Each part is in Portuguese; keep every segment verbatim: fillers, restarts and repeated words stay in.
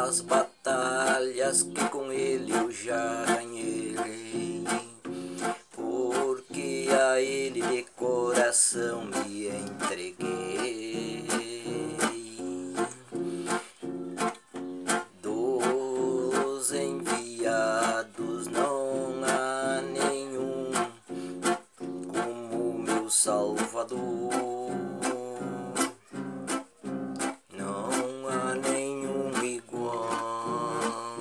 as batalhas que com ele eu já ganhei, porque a ele de coração me entreguei. Dos enviados não há nenhum como meu Salvador, não há nenhum igual.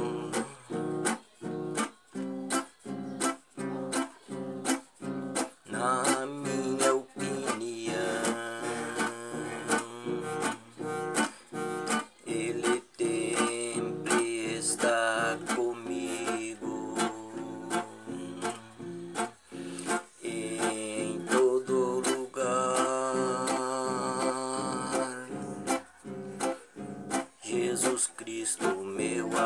Na minha opinião, ele sempre está comigo em todo lugar. Jesus Cristo, meu